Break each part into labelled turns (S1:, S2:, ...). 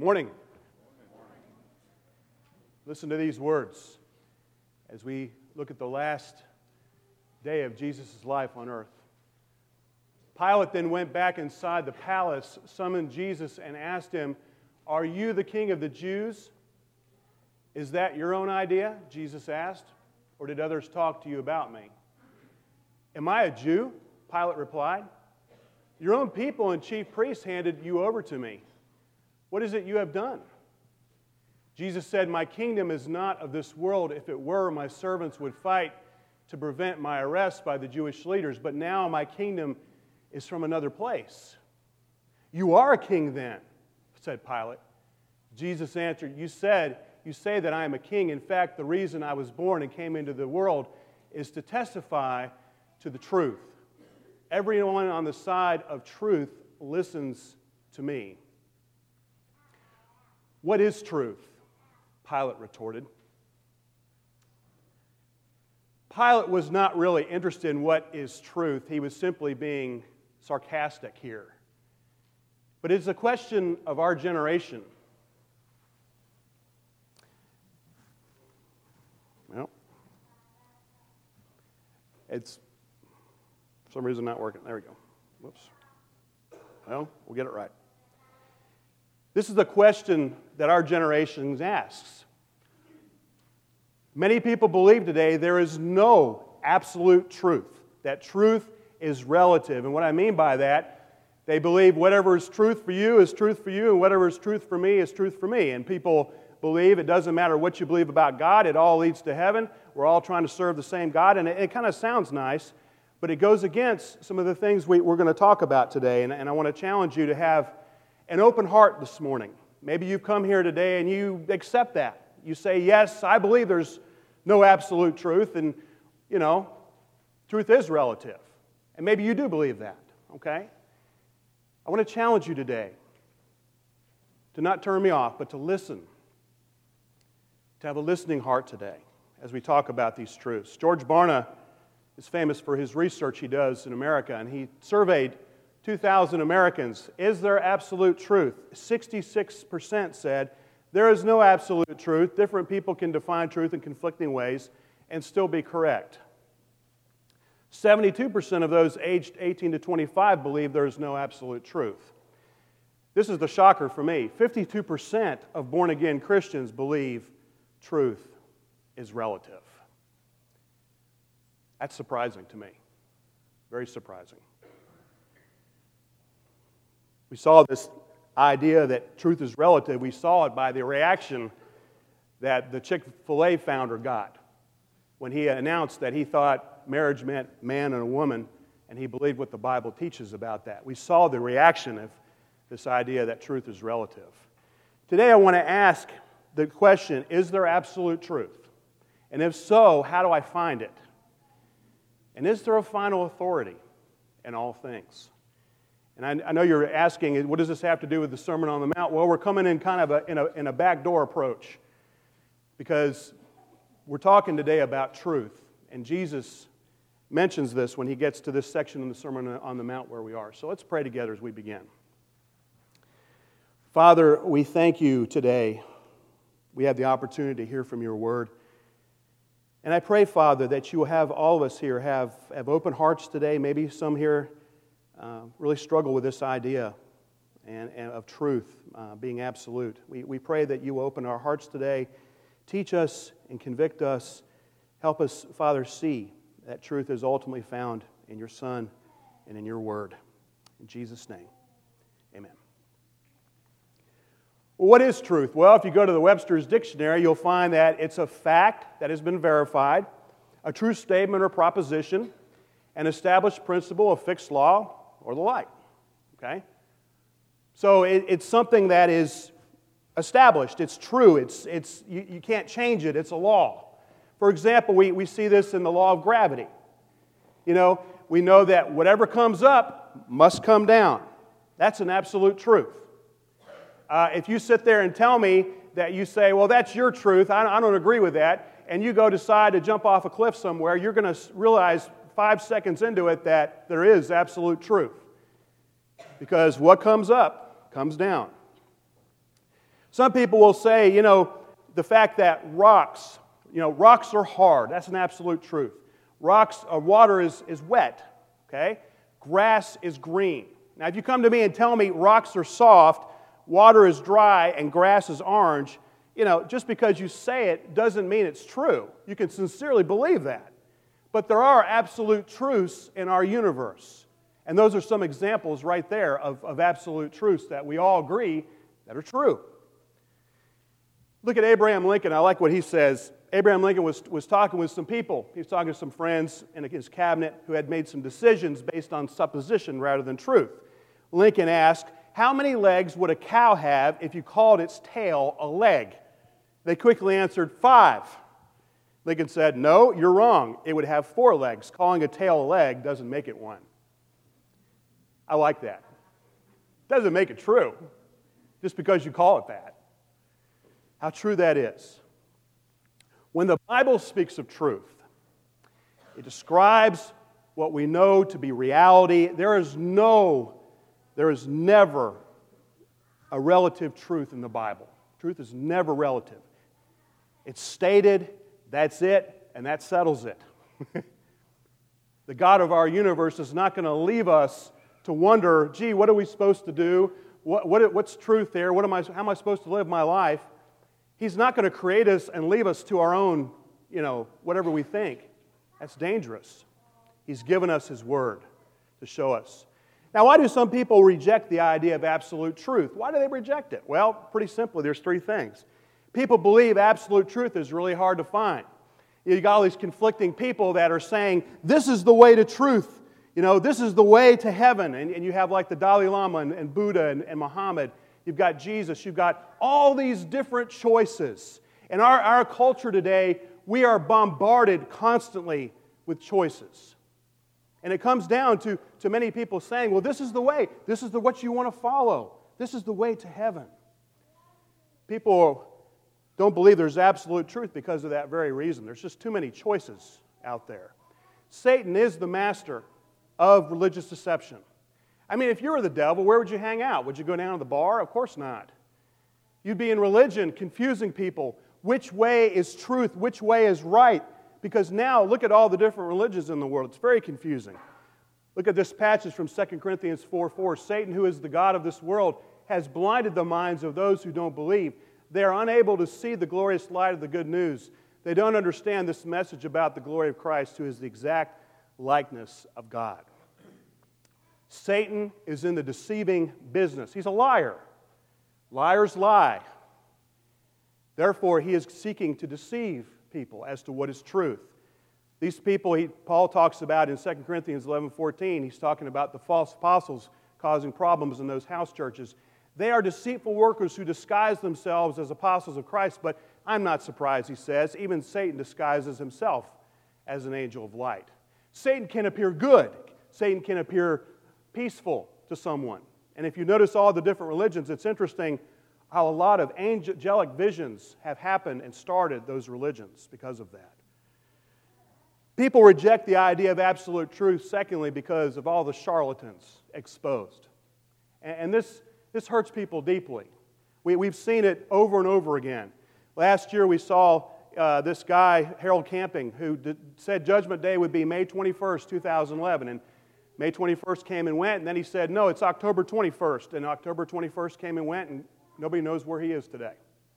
S1: Morning. Listen to these words as we look at the last day of Jesus' life on earth. Pilate then went back inside the palace, summoned Jesus, and asked him, "Are you the king of the Jews?" "Is that your own idea?" Jesus asked. "Or did others talk to you about me?" "Am I a Jew?" Pilate replied. "Your own people and chief priests handed you over to me. What is it you have done?" Jesus said, "My kingdom is not of this world. If it were, my servants would fight to prevent my arrest by the Jewish leaders. But now my kingdom is from another place." "You are a king then," said Pilate. Jesus answered, You say that I am a king. In fact, the reason I was born and came into the world is to testify to the truth. Everyone on the side of truth listens to me." "What is truth?" Pilate retorted. Pilate was not really interested in what is truth. He was simply being sarcastic here. But it's a question of our generation. Well, it's for some reason not working. There we go. Whoops. Well, we'll get it right. This is the question that our generation asks. Many people believe today there is no absolute truth, that truth is relative. And what I mean by that, they believe whatever is truth for you is truth for you, and whatever is truth for me is truth for me. And people believe it doesn't matter what you believe about God, it all leads to heaven. We're all trying to serve the same God, and it kind of sounds nice, but it goes against some of the things we're going to talk about today. And I want to challenge you to have an open heart this morning. Maybe you've come here today and you accept that. You say, yes, I believe there's no absolute truth, and, truth is relative. And maybe you do believe that, okay? I want to challenge you today to not turn me off, but to listen, to have a listening heart today as we talk about these truths. George Barna is famous for his research he does in America, and he surveyed 2,000 Americans. Is there absolute truth? 66% said there is no absolute truth. Different people can define truth in conflicting ways and still be correct. 72% of those aged 18 to 25 believe there is no absolute truth. This is the shocker for me. 52% of born-again Christians believe truth is relative. That's surprising to me. Very surprising. We saw this idea that truth is relative. We saw it by the reaction that the Chick-fil-A founder got when he announced that he thought marriage meant man and a woman, and he believed what the Bible teaches about that. We saw the reaction of this idea that truth is relative. Today I want to ask the question, is there absolute truth? And if so, how do I find it? And is there a final authority in all things? And I know you're asking, what does this have to do with the Sermon on the Mount? Well, we're coming in kind of in a backdoor approach because we're talking today about truth. And Jesus mentions this when he gets to this section in the Sermon on the Mount where we are. So let's pray together as we begin. Father, we thank you today. We have the opportunity to hear from your word. And I pray, Father, that you will have all of us here have open hearts today. Maybe some here really struggle with this idea and of truth being absolute. We pray that you will open our hearts today, teach us and convict us. Help us, Father, see that truth is ultimately found in your Son and in your word. In Jesus' name, amen. Well, what is truth? Well, if you go to the Webster's Dictionary, you'll find that it's a fact that has been verified, a true statement or proposition, an established principle, a fixed law, or the like. Okay? So it's something that is established. It's true. You can't change it. It's a law. For example, we see this in the law of gravity. We know that whatever comes up must come down. That's an absolute truth. If you sit there and tell me that you say, well, that's your truth, I don't agree with that, and you go decide to jump off a cliff somewhere, you're going to realize 5 seconds into it that there is absolute truth. Because what comes up comes down. Some people will say, the fact that rocks are hard. That's an absolute truth. Water is wet, okay? Grass is green. Now, if you come to me and tell me rocks are soft, water is dry, and grass is orange, just because you say it doesn't mean it's true. You can sincerely believe that. But there are absolute truths in our universe. And those are some examples right there of absolute truths that we all agree that are true. Look at Abraham Lincoln. I like what he says. Abraham Lincoln was talking with some people. He was talking to some friends in his cabinet who had made some decisions based on supposition rather than truth. Lincoln asked, how many legs would a cow have if you called its tail a leg? They quickly answered, 5. Lincoln said, no, you're wrong. It would have 4 legs. Calling a tail a leg doesn't make it one. I like that. Doesn't make it true just because you call it that. How true that is. When the Bible speaks of truth, it describes what we know to be reality. There is never a relative truth in the Bible. Truth is never relative. It's stated, that's it, and that settles it. The God of our universe is not going to leave us to wonder, gee, what are we supposed to do? What's truth there? How am I supposed to live my life? He's not going to create us and leave us to our own, whatever we think. That's dangerous. He's given us His Word to show us. Now, why do some people reject the idea of absolute truth? Why do they reject it? Well, pretty simply, there's 3 things. People believe absolute truth is really hard to find. You got all these conflicting people that are saying, this is the way to truth. This is the way to heaven. And you have like the Dalai Lama and Buddha and Muhammad. You've got Jesus. You've got all these different choices. In our culture today, we are bombarded constantly with choices. And it comes down to many people saying, well, this is the way. This is what you want to follow. This is the way to heaven. People don't believe there's absolute truth because of that very reason. There's just too many choices out there. Satan is the master of religious deception. I mean, if you were the devil, where would you hang out? Would you go down to the bar? Of course not. You'd be in religion, confusing people. Which way is truth? Which way is right? Because now, look at all the different religions in the world. It's very confusing. Look at this passage from 2 Corinthians 4:4. Satan, who is the god of this world, has blinded the minds of those who don't believe. They are unable to see the glorious light of the good news. They don't understand this message about the glory of Christ, who is the exact likeness of God. Satan is in the deceiving business. He's a liar. Liars lie. Therefore, he is seeking to deceive people as to what is truth. These people Paul talks about in 2 Corinthians 11:14. He's talking about the false apostles causing problems in those house churches. They are deceitful workers who disguise themselves as apostles of Christ, but I'm not surprised, he says. Even Satan disguises himself as an angel of light. Satan can appear good. Satan can appear peaceful to someone. And if you notice all the different religions, it's interesting how a lot of angelic visions have happened and started those religions because of that. People reject the idea of absolute truth, secondly, because of all the charlatans exposed. And this hurts people deeply. We've seen it over and over again. Last year we saw this guy, Harold Camping, who said Judgment Day would be May 21st, 2011. And May 21st came and went, and then he said, no, it's October 21st. And October 21st came and went, and nobody knows where he is today.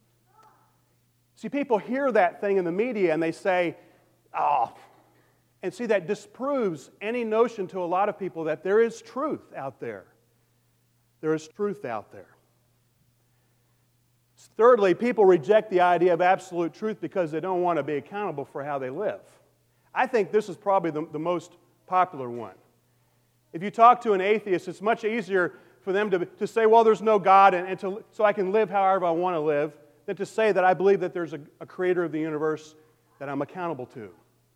S1: See, people hear that thing in the media, and they say, oh. And see, that disproves any notion to a lot of people that there is truth out there. There is truth out there. Thirdly, people reject the idea of absolute truth because they don't want to be accountable for how they live. I think this is probably the most popular one. If you talk to an atheist, it's much easier for them to say, well, there's no God, so I can live however I want to live, than to say that I believe that there's a creator of the universe that I'm accountable to.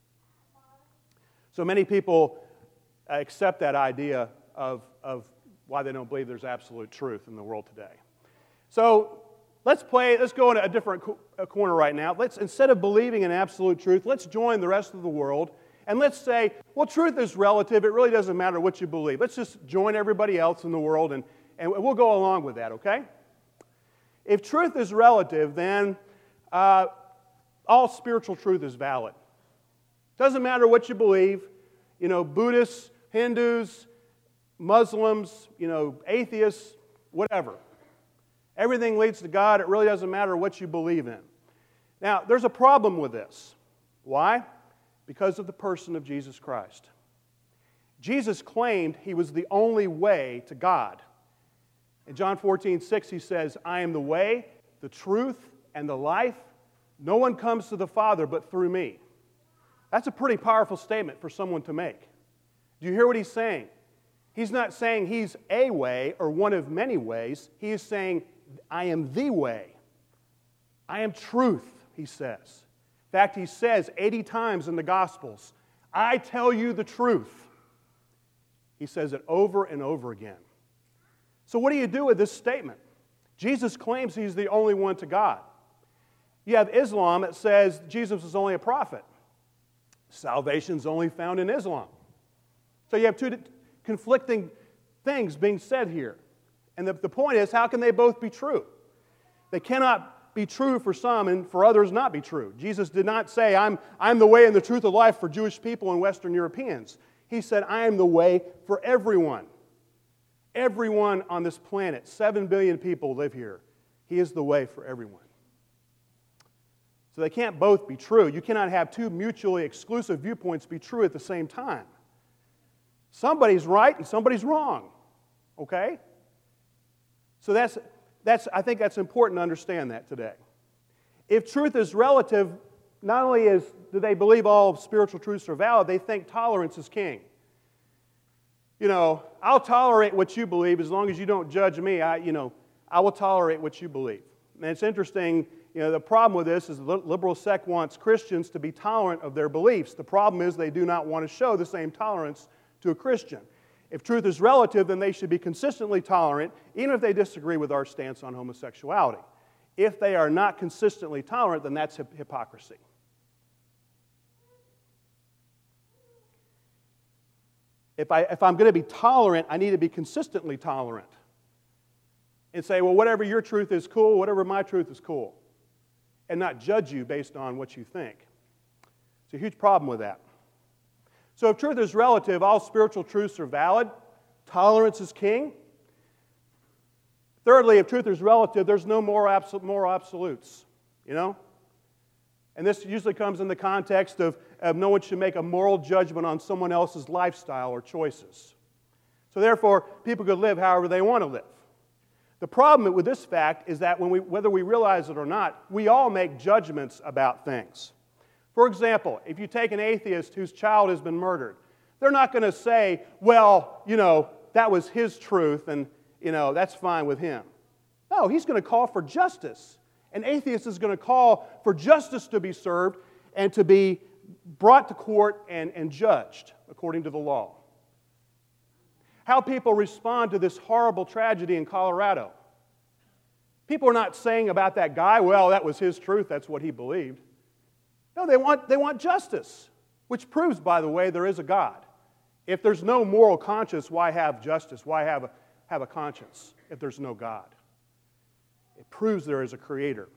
S1: So many people accept that idea of why they don't believe there's absolute truth in the world today. So let's go in a different corner right now. Instead of believing in absolute truth, let's join the rest of the world and let's say, well, truth is relative. It really doesn't matter what you believe. Let's just join everybody else in the world and we'll go along with that, okay? If truth is relative, then all spiritual truth is valid. Doesn't matter what you believe. Buddhists, Hindus, Muslims, atheists, whatever. Everything leads to God. It really doesn't matter what you believe in. Now, there's a problem with this. Why? Because of the person of Jesus Christ. Jesus claimed He was the only way to God. In John 14:6, He says, I am the way, the truth, and the life. No one comes to the Father but through me. That's a pretty powerful statement for someone to make. Do you hear what He's saying? He's not saying He's a way or one of many ways. He is saying, I am the way. I am truth, He says. In fact, He says 80 times in the Gospels, I tell you the truth. He says it over and over again. So what do you do with this statement? Jesus claims He's the only one to God. You have Islam that says Jesus is only a prophet. Salvation is only found in Islam. So you have two conflicting things being said here. And the point is, how can they both be true? They cannot be true for some and for others not be true. Jesus did not say, I'm the way and the truth of life for Jewish people and Western Europeans. He said, I am the way for everyone. Everyone on this planet, 7 billion people live here. He is the way for everyone. So they can't both be true. You cannot have two mutually exclusive viewpoints be true at the same time. Somebody's right and somebody's wrong. Okay? So I think that's important to understand that today. If truth is relative, not only do they believe all spiritual truths are valid, they think tolerance is king. I'll tolerate what you believe as long as you don't judge me. I will tolerate what you believe. And it's interesting, the problem with this is the liberal sect wants Christians to be tolerant of their beliefs. The problem is they do not want to show the same tolerance to a Christian. If truth is relative, then they should be consistently tolerant, even if they disagree with our stance on homosexuality. If they are not consistently tolerant, then that's hypocrisy. If I'm going to be tolerant, I need to be consistently tolerant. And say, well, whatever your truth is cool, whatever my truth is cool. And not judge you based on what you think. It's a huge problem with that. So if truth is relative, all spiritual truths are valid. Tolerance is king. Thirdly, if truth is relative, there's no moral absolutes. And this usually comes in the context of no one should make a moral judgment on someone else's lifestyle or choices. So therefore, people could live however they want to live. The problem with this fact is that whether we realize it or not, we all make judgments about things. For example, if you take an atheist whose child has been murdered, they're not going to say, well, that was his truth and, that's fine with him. No, he's going to call for justice. An atheist is going to call for justice to be served and to be brought to court and judged according to the law. How people respond to this horrible tragedy in Colorado. People are not saying about that guy, well, that was his truth, that's what he believed. No, they want justice, which proves, by the way, there is a God. If there's no moral conscience, why have justice? Why have a conscience if there's no God? It proves there is a creator.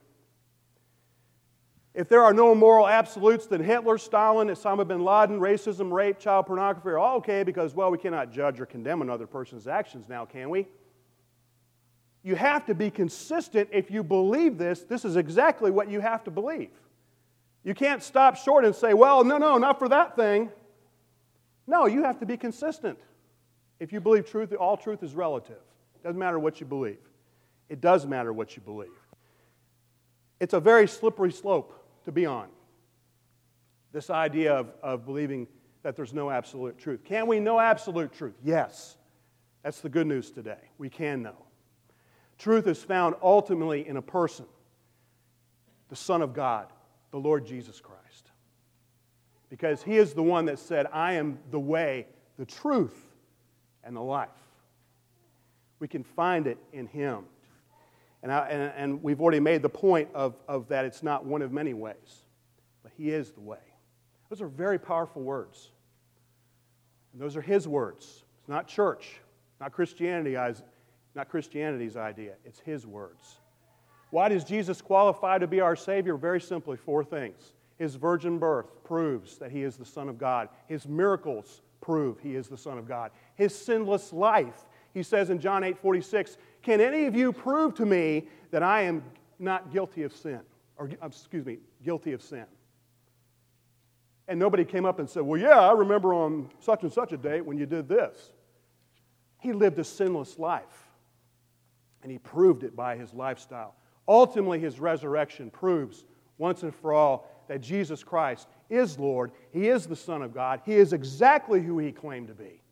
S1: If there are no moral absolutes, then Hitler, Stalin, Osama bin Laden, racism, rape, child pornography are all okay because, well, we cannot judge or condemn another person's actions now, can we? You have to be consistent if you believe this. This is exactly what you have to believe. You can't stop short and say, well, no, not for that thing. No, you have to be consistent. If you believe truth, all truth is relative. It doesn't matter what you believe. It does matter what you believe. It's a very slippery slope to be on, this idea of believing that there's no absolute truth. Can we know absolute truth? Yes. That's the good news today. We can know. Truth is found ultimately in a person, the Son of God, the Lord Jesus Christ. Because He is the one that said, I am the way, the truth, and the life. We can find it in Him. And we've already made the point of that it's not one of many ways, but He is the way. Those are very powerful words. And those are His words. It's not church, not Christianity's idea. It's His words. Why does Jesus qualify to be our Savior? Very simply, 4 things. His virgin birth proves that He is the Son of God. His miracles prove He is the Son of God. His sinless life. He says in John 8:46, "Can any of you prove to me that I am not guilty of sin?" Or, guilty of sin. And nobody came up and said, "Well, yeah, I remember on such and such a date when you did this." He lived a sinless life, and He proved it by His lifestyle. Ultimately, His resurrection proves once and for all that Jesus Christ is Lord. He is the Son of God. He is exactly who He claimed to be.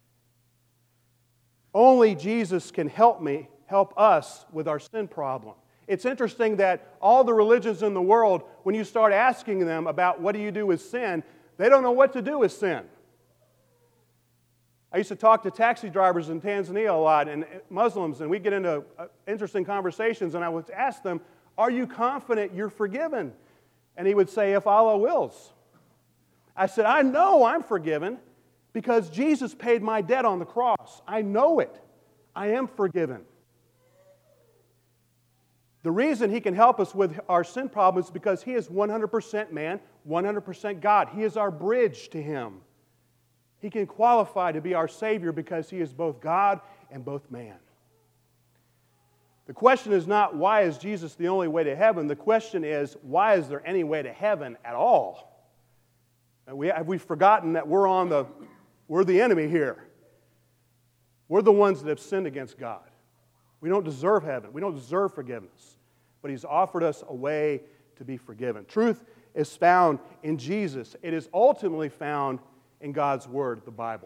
S1: Only Jesus can help us with our sin problem. It's interesting that all the religions in the world, when you start asking them about what do you do with sin, they don't know what to do with sin. I used to talk to taxi drivers in Tanzania a lot, and Muslims, and we get into interesting conversations, and I would ask them, "Are you confident you're forgiven?" And he would say, "If Allah wills." I said, "I know I'm forgiven because Jesus paid my debt on the cross. I know it. I am forgiven." The reason He can help us with our sin problem is because He is 100% man, 100% God. He is our bridge to Him. He can qualify to be our Savior because He is both God and both man. The question is not, why is Jesus the only way to heaven? The question is, why is there any way to heaven at all? Have we forgotten that we're the enemy here? We're the ones that have sinned against God. We don't deserve heaven. We don't deserve forgiveness. But He's offered us a way to be forgiven. Truth is found in Jesus. It is ultimately found in God's Word, the Bible.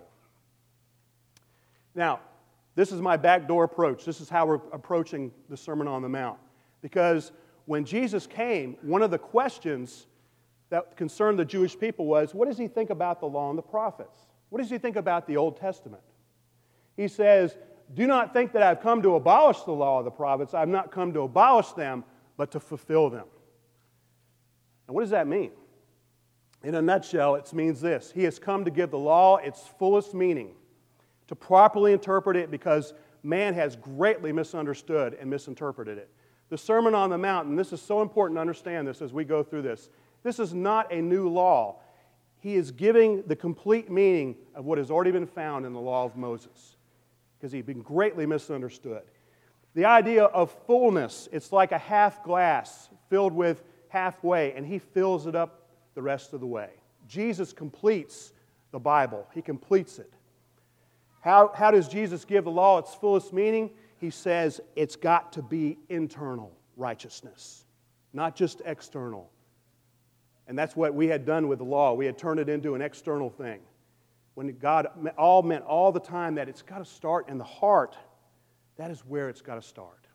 S1: Now, this is my backdoor approach. This is how we're approaching the Sermon on the Mount. Because when Jesus came, one of the questions that concerned the Jewish people was, what does He think about the law and the prophets? What does He think about the Old Testament? He says, "Do not think that I've come to abolish the law of the prophets. I've not come to abolish them, but to fulfill them." And what does that mean? In a nutshell, it means this: He has come to give the law its fullest meaning, to properly interpret it because man has greatly misunderstood and misinterpreted it. The Sermon on the Mount, and this is so important to understand this as we go through this is not a new law. He is giving the complete meaning of what has already been found in the law of Moses, because he'd been greatly misunderstood. The idea of fullness, it's like a half glass filled with halfway, and He fills it up the rest of the way. Jesus completes the Bible. He completes it. How does Jesus give the law its fullest meaning? He says it's got to be internal righteousness, not just external. And that's what we had done with the law. We had turned it into an external thing. When God meant all the time that it's got to start in the heart, that is where it's got to start.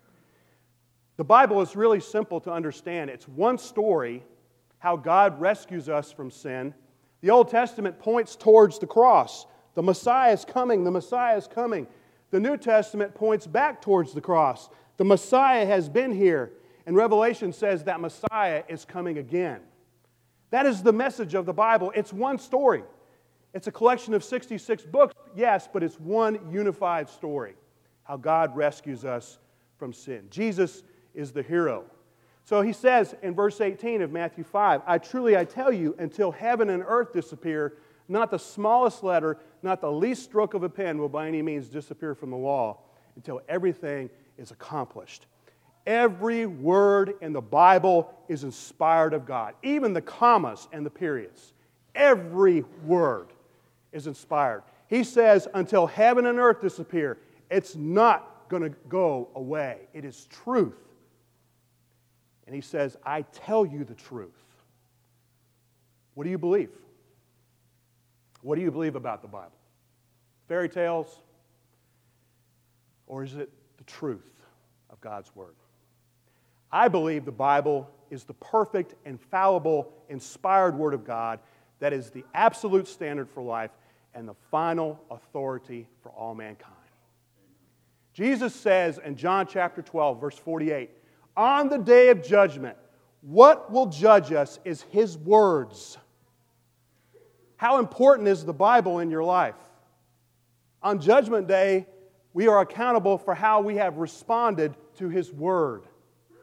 S1: The Bible is really simple to understand. It's one story, how God rescues us from sin. The Old Testament points towards the cross. The Messiah is coming. The Messiah is coming. The New Testament points back towards the cross. The Messiah has been here. And Revelation says that Messiah is coming again. That is the message of the Bible. It's one story. It's a collection of 66 books, yes, but it's one unified story. How God rescues us from sin. Jesus is the hero. So He says in verse 18 of Matthew 5, I tell you, until heaven and earth disappear, not the smallest letter, not the least stroke of a pen will by any means disappear from the law until everything is accomplished. Every word in the Bible is inspired of God. Even the commas and the periods. Every word is inspired. He says, until heaven and earth disappear, it's not going to go away. It is truth. And He says, I tell you the truth. What do you believe? What do you believe about the Bible? Fairy tales? Or is it the truth of God's Word? I believe the Bible is the perfect, infallible, inspired Word of God that is the absolute standard for life and the final authority for all mankind. Jesus says in John chapter 12, verse 48, on the day of judgment, what will judge us is His words. How important is the Bible in your life? On Judgment Day, we are accountable for how we have responded to His Word.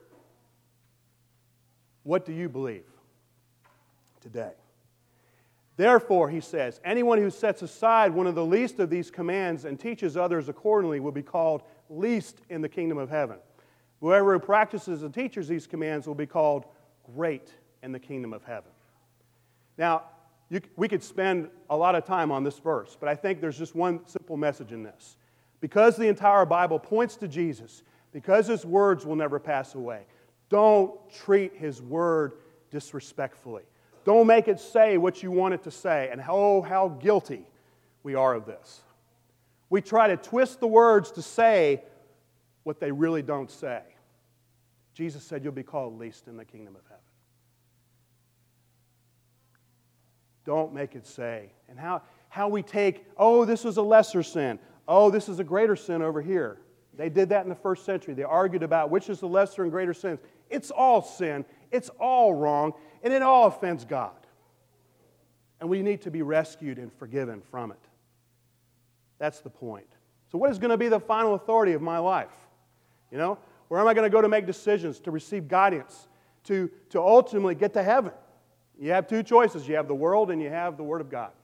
S1: What do you believe today? Therefore, he says, anyone who sets aside one of the least of these commands and teaches others accordingly will be called least in the kingdom of heaven. Whoever who practices and teaches these commands will be called great in the kingdom of heaven. Now, we could spend a lot of time on this verse, but I think there's just one simple message in this. Because the entire Bible points to Jesus, because His words will never pass away, don't treat His word disrespectfully. Don't make it say what you want it to say, and how guilty we are of this. We try to twist the words to say what they really don't say. Jesus said you'll be called least in the kingdom of heaven. Don't make it say. And how we take, this is a lesser sin. This is a greater sin over here. They did that in the first century. They argued about which is the lesser and greater sins. It's all sin. It's all wrong. And it all offends God. And we need to be rescued and forgiven from it. That's the point. So what is going to be the final authority of my life? Where am I going to go to make decisions, to receive guidance, to ultimately get to heaven? You have two choices. You have the world and you have the Word of God.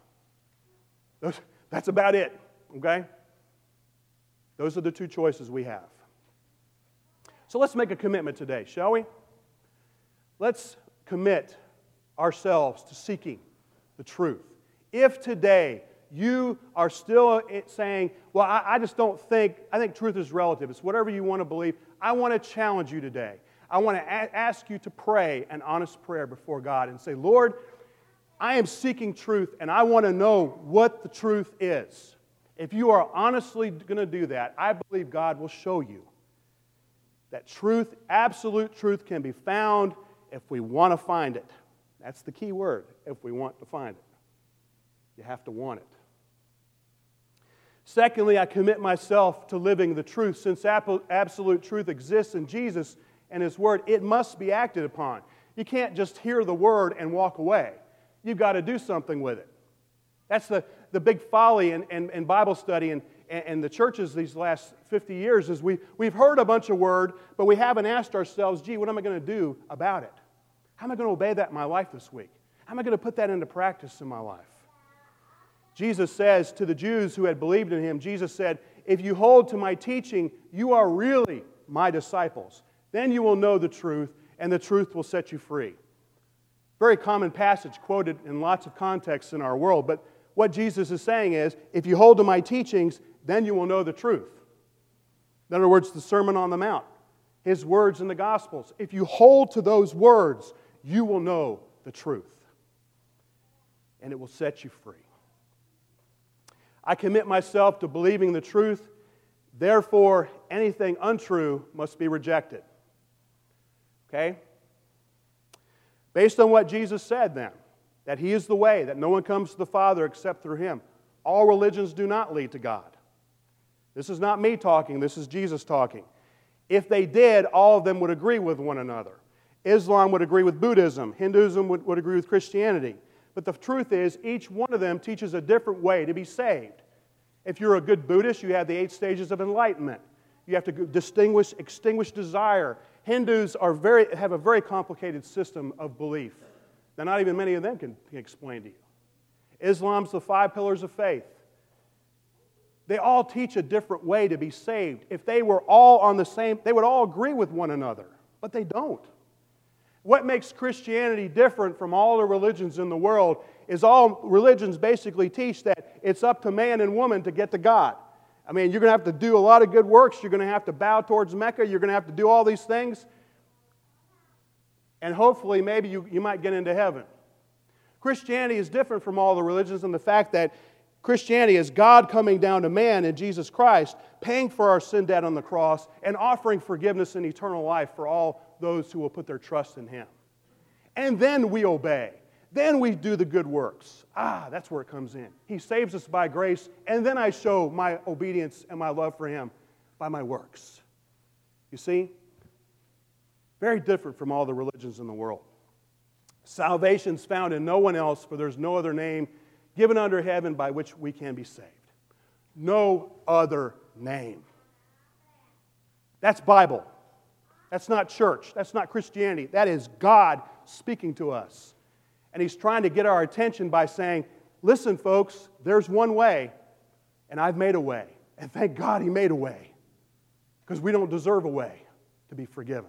S1: That's about it, okay? Those are the two choices we have. So let's make a commitment today, shall we? Let's commit ourselves to seeking the truth. If today you are still saying, well, I just don't think, I think truth is relative. It's whatever you want to believe. I want to challenge you today. I want to ask you to pray an honest prayer before God and say, Lord, I am seeking truth and I want to know what the truth is. If you are honestly going to do that, I believe God will show you that truth, absolute truth, can be found if we want to find it. That's the key word, if we want to find it. You have to want it. Secondly, I commit myself to living the truth. Since absolute truth exists in Jesus and His Word, it must be acted upon. You can't just hear the Word and walk away. You've got to do something with it. That's the big folly in Bible study and the churches these last 50 years is we've heard a bunch of Word, but we haven't asked ourselves, what am I going to do about it? How am I going to obey that in my life this week? How am I going to put that into practice in my life? Jesus says to the Jews who had believed in Him, Jesus said, if you hold to my teaching, you are really my disciples. Then you will know the truth, and the truth will set you free. Very common passage quoted in lots of contexts in our world, but what Jesus is saying is, if you hold to my teachings, then you will know the truth. In other words, the Sermon on the Mount, His words in the Gospels. If you hold to those words, you will know the truth, and it will set you free. I commit myself to believing the truth, therefore anything untrue must be rejected. Okay? Based on what Jesus said then, that He is the way, that no one comes to the Father except through Him. All religions do not lead to God. This is not me talking, this is Jesus talking. If they did, all of them would agree with one another. Islam would agree with Buddhism, Hinduism would agree with Christianity. But the truth is, each one of them teaches a different way to be saved. If you're a good Buddhist, you have the 8 stages of enlightenment. You have to extinguish desire. Hindus have a very complicated system of belief that not even many of them can explain to you. Islam's the 5 pillars of faith. They all teach a different way to be saved. If they were all on the same, they would all agree with one another, but they don't. What makes Christianity different from all the religions in the world is all religions basically teach that it's up to man and woman to get to God. I mean, you're going to have to do a lot of good works. You're going to have to bow towards Mecca. You're going to have to do all these things. And hopefully, maybe you might get into heaven. Christianity is different from all the religions in the fact that Christianity is God coming down to man in Jesus Christ, paying for our sin debt on the cross, and offering forgiveness and eternal life for all those who will put their trust in Him. And then we obey. Then we do the good works. That's where it comes in. He saves us by grace, and then I show my obedience and my love for Him by my works. You see? Very different from all the religions in the world. Salvation is found in no one else, for there's no other name given under heaven by which we can be saved. No other name. That's Bible. That's not church. That's not Christianity. That is God speaking to us. And He's trying to get our attention by saying, listen, folks, there's one way, and I've made a way. And thank God He made a way, because we don't deserve a way to be forgiven.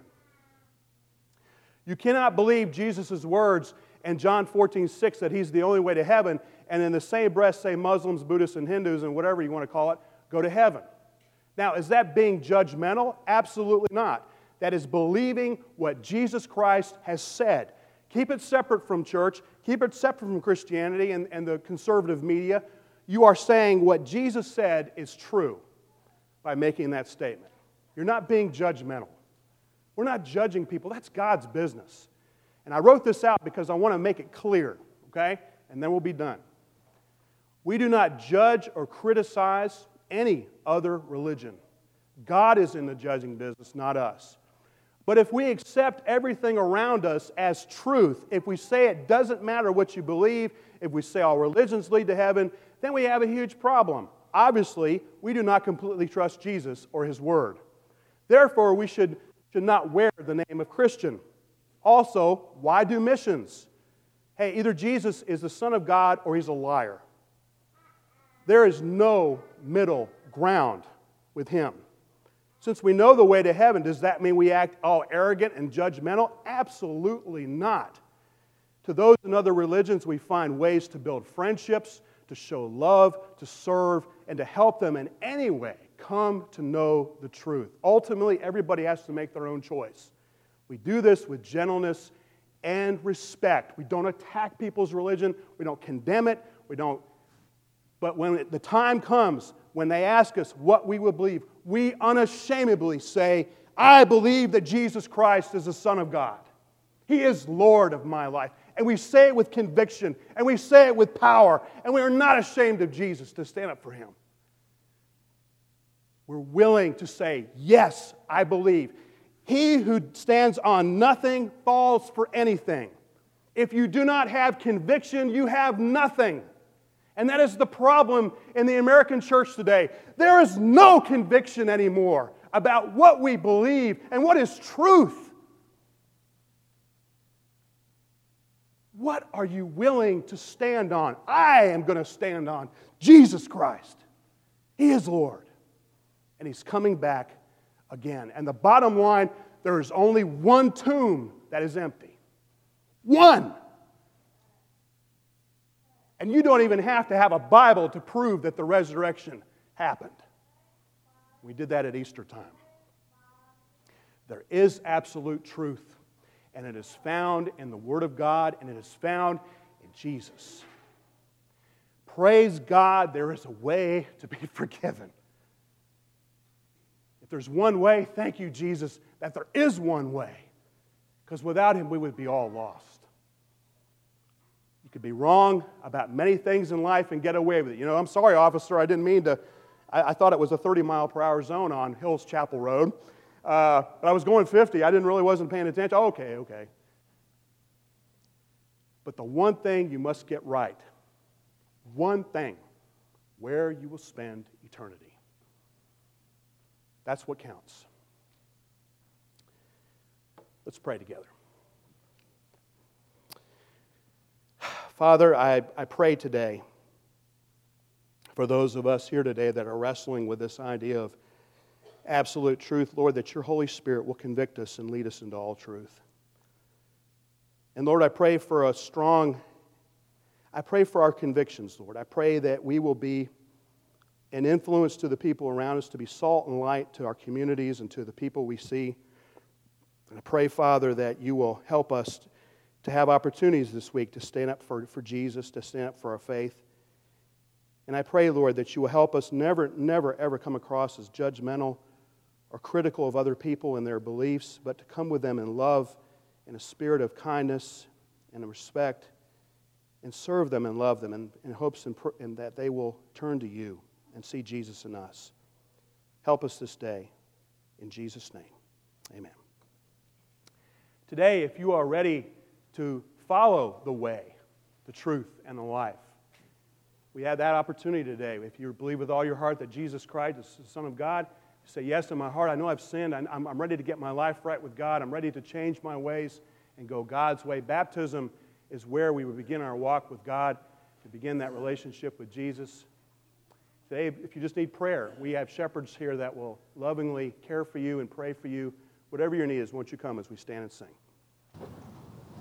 S1: You cannot believe Jesus' words in John 14:6 that He's the only way to heaven, and in the same breath say Muslims, Buddhists, and Hindus, and whatever you want to call it, go to heaven. Now, is that being judgmental? Absolutely not. That is believing what Jesus Christ has said. Keep it separate from church. Keep it separate from Christianity and the conservative media. You are saying what Jesus said is true by making that statement. You're not being judgmental. We're not judging people. That's God's business. And I wrote this out because I want to make it clear, okay? And then we'll be done. We do not judge or criticize any other religion. God is in the judging business, not us. But if we accept everything around us as truth, if we say it doesn't matter what you believe, if we say all religions lead to heaven, then we have a huge problem. Obviously, we do not completely trust Jesus or His Word. Therefore, we should not wear the name of Christian. Also, why do missions? Hey, either Jesus is the Son of God or He's a liar. There is no middle ground with Him. Since we know the way to heaven, does that mean we act all arrogant and judgmental? Absolutely not. To those in other religions, we find ways to build friendships, to show love, to serve, and to help them in any way come to know the truth. Ultimately, everybody has to make their own choice. We do this with gentleness and respect. We don't attack people's religion. We don't condemn it. But when the time comes, when they ask us what we will believe, we unashamedly say, I believe that Jesus Christ is the Son of God. He is Lord of my life. And we say it with conviction, and we say it with power, and we are not ashamed of Jesus to stand up for Him. We're willing to say, yes, I believe. He who stands on nothing falls for anything. If you do not have conviction, you have nothing. And that is the problem in the American church today. There is no conviction anymore about what we believe and what is truth. What are you willing to stand on? I am going to stand on Jesus Christ. He is Lord. And He's coming back again. And the bottom line, there is only one tomb that is empty. One. And you don't even have to have a Bible to prove that the resurrection happened. We did that at Easter time. There is absolute truth, and it is found in the Word of God, and it is found in Jesus. Praise God, there is a way to be forgiven. If there's one way, thank you, Jesus, that there is one way. Because without Him, we would be all lost. You could be wrong about many things in life and get away with it. I'm sorry, officer, I didn't mean to. I thought it was a 30-mile-per-hour zone on Hills Chapel Road. But I was going 50. I wasn't paying attention. Okay. But the one thing you must get right, one thing, where you will spend eternity. That's what counts. Let's pray together. Father, I pray today for those of us here today that are wrestling with this idea of absolute truth, Lord, that Your Holy Spirit will convict us and lead us into all truth. And Lord, I pray for our convictions, Lord. I pray that we will be an influence to the people around us, to be salt and light to our communities and to the people we see. And I pray, Father, that You will help us to have opportunities this week to stand up for Jesus, to stand up for our faith. And I pray, Lord, that You will help us never, ever come across as judgmental or critical of other people and their beliefs, but to come with them in love, in a spirit of kindness and in respect, and serve them and love them in hopes and that they will turn to You and see Jesus in us. Help us this day. In Jesus' name, amen. Today, if you are ready to follow the way, the truth, and the life, we have that opportunity today. If you believe with all your heart that Jesus Christ is the Son of God, You say, yes, in my heart, I know I've sinned. I'm ready to get my life right with God. I'm ready to change my ways and go God's way. Baptism is where we would begin our walk with God, to begin that relationship with Jesus. Today, if you just need prayer, we have shepherds here that will lovingly care for you and pray for you. Whatever your need is, won't you come as we stand and sing?